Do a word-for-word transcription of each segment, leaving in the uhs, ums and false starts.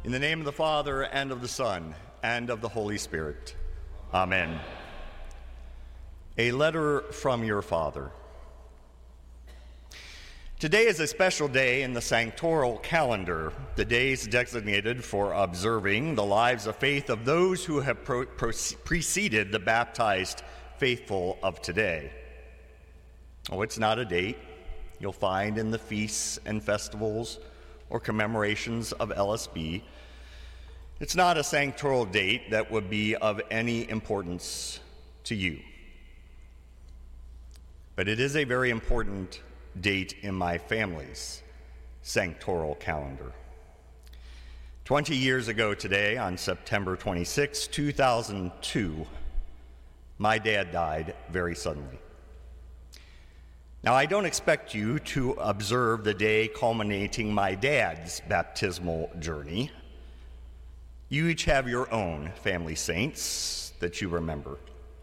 In the name of the Father, and of the Son, and of the Holy Spirit. Amen. A letter from your Father. Today is a special day in the sanctoral calendar, the days designated for observing the lives of faith of those who have pro- pro- preceded the baptized faithful of today. Oh, it's not a date you'll find in the feasts and festivals or commemorations of L S B. It's not a sanctoral date that would be of any importance to you. But it is a very important date in my family's sanctoral calendar. Twenty years ago today, on September twenty-sixth, two thousand two, my dad died very suddenly. Now, I don't expect you to observe the day culminating my dad's baptismal journey. You each have your own family saints that you remember.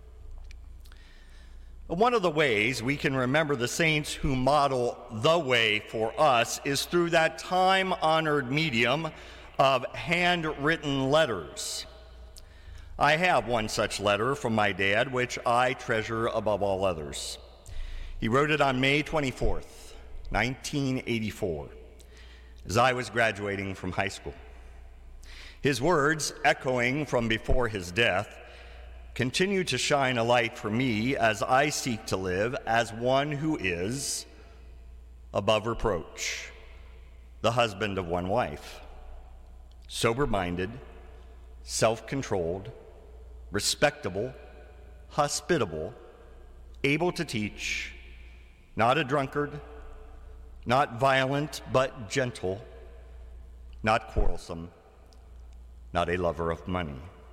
One of the ways we can remember the saints who model the way for us is through that time-honored medium of handwritten letters. I have one such letter from my dad, which I treasure above all others. He wrote it on May twenty-fourth, nineteen eighty-four, as I was graduating from high school. His words, echoing from before his death, continue to shine a light for me as I seek to live as one who is above reproach, the husband of one wife, sober-minded, self-controlled, respectable, hospitable, able to teach, not a drunkard, not violent but gentle, not quarrelsome, not a lover of money.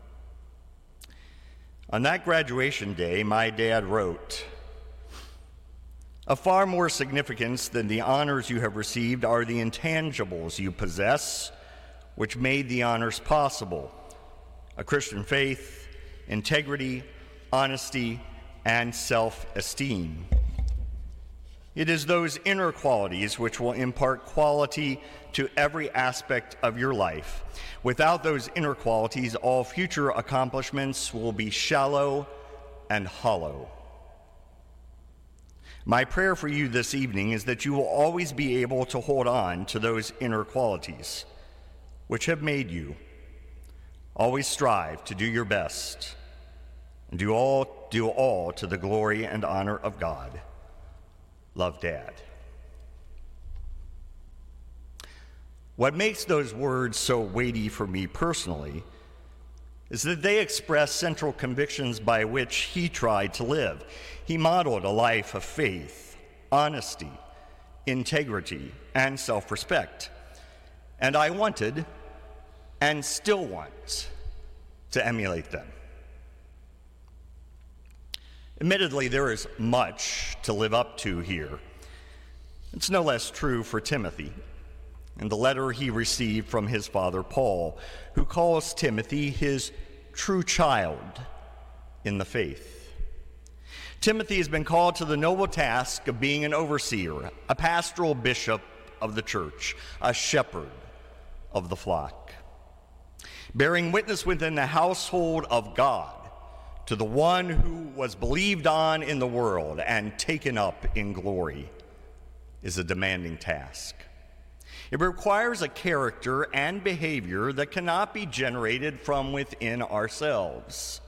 On that graduation day, my dad wrote, "Of far more significance than the honors you have received are the intangibles you possess, which made the honors possible: a Christian faith, integrity, honesty, and self-esteem. It is those inner qualities which will impart quality to every aspect of your life. Without those inner qualities, all future accomplishments will be shallow and hollow. My prayer for you this evening is that you will always be able to hold on to those inner qualities which have made you. Always strive to do your best and do all, do all to the glory and honor of God. Love, Dad." What makes those words so weighty for me personally is that they express central convictions by which he tried to live. He modeled a life of faith, honesty, integrity, and self-respect. And I wanted, and still want, to emulate them. Admittedly, there is much to live up to here. It's no less true for Timothy, and the letter he received from his father Paul, who calls Timothy his true child in the faith. Timothy has been called to the noble task of being an overseer, a pastoral bishop of the church, a shepherd of the flock, bearing witness within the household of God to the one who was believed on in the world and taken up in glory is a demanding task. It requires a character and behavior that cannot be generated from within ourselves.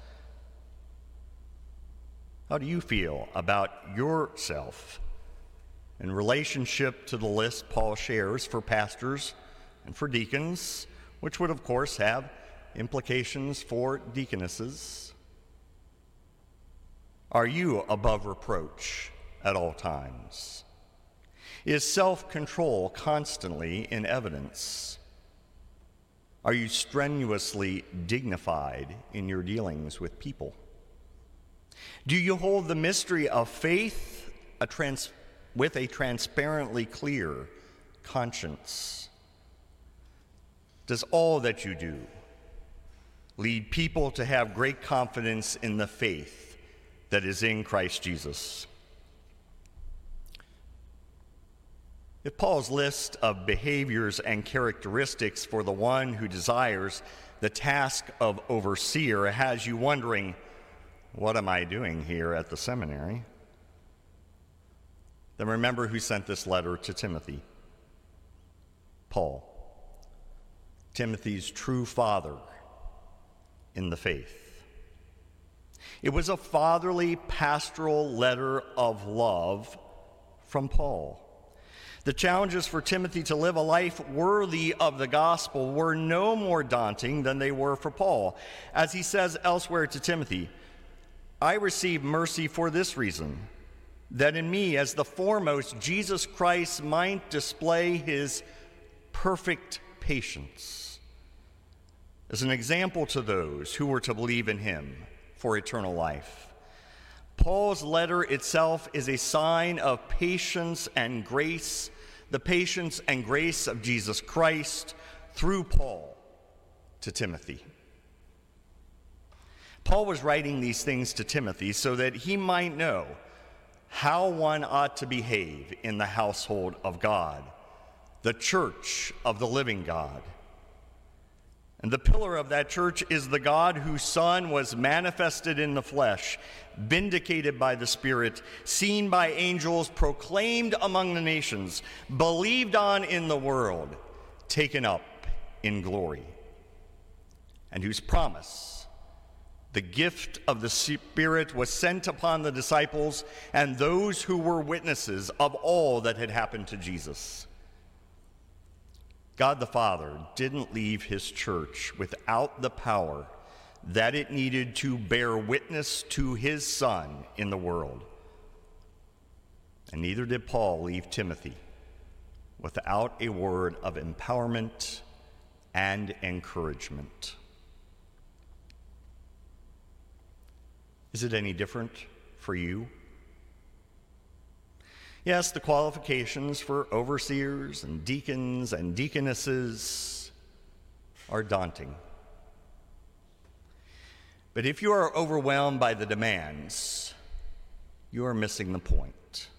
How do you feel about yourself in relationship to the list Paul shares for pastors and for deacons, which would, of course, have implications for deaconesses? Are you above reproach at all times? Is self-control constantly in evidence? Are you strenuously dignified in your dealings with people? Do you hold the mystery of faith a trans- with a transparently clear conscience? Does all that you do lead people to have great confidence in the faith that is in Christ Jesus? If Paul's list of behaviors and characteristics for the one who desires the task of overseer has you wondering, what am I doing here at the seminary? Then remember who sent this letter to Timothy. Paul, Timothy's true father in the faith. It was a fatherly pastoral letter of love from Paul. The challenges for Timothy to live a life worthy of the gospel were no more daunting than they were for Paul. As he says elsewhere to Timothy, I received mercy for this reason, that in me, as the foremost, Jesus Christ might display his perfect patience as an example to those who were to believe in him for eternal life. Paul's letter itself is a sign of patience and grace, the patience and grace of Jesus Christ through Paul to Timothy. Paul was writing these things to Timothy so that he might know how one ought to behave in the household of God, the church of the living God. And the pillar of that church is the God whose Son was manifested in the flesh, vindicated by the Spirit, seen by angels, proclaimed among the nations, believed on in the world, taken up in glory, and whose promise, the gift of the Spirit, was sent upon the disciples and those who were witnesses of all that had happened to Jesus. God the Father didn't leave his church without the power that it needed to bear witness to his Son in the world. And neither did Paul leave Timothy without a word of empowerment and encouragement. Is it any different for you? Yes, the qualifications for overseers and deacons and deaconesses are daunting. But if you are overwhelmed by the demands, you are missing the point.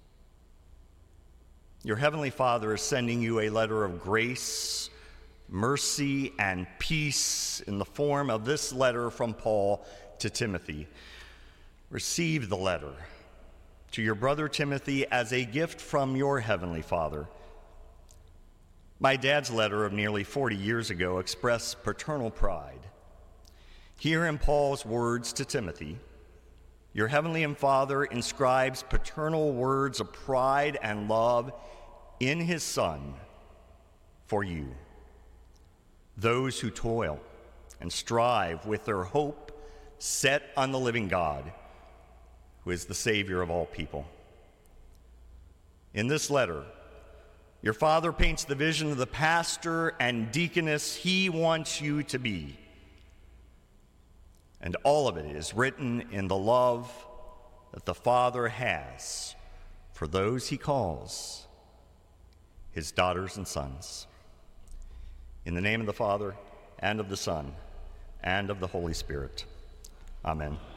Your Heavenly Father is sending you a letter of grace, mercy, and peace in the form of this letter from Paul to Timothy. Receive the letter to your brother Timothy as a gift from your Heavenly Father. My dad's letter of nearly forty years ago expressed paternal pride. Here in Paul's words to Timothy, your Heavenly Father inscribes paternal words of pride and love in his Son for you, those who toil and strive with their hope set on the living God, who is the Savior of all people. In this letter, your Father paints the vision of the pastor and deaconess he wants you to be. And all of it is written in the love that the Father has for those he calls his daughters and sons. In the name of the Father, and of the Son, and of the Holy Spirit. Amen.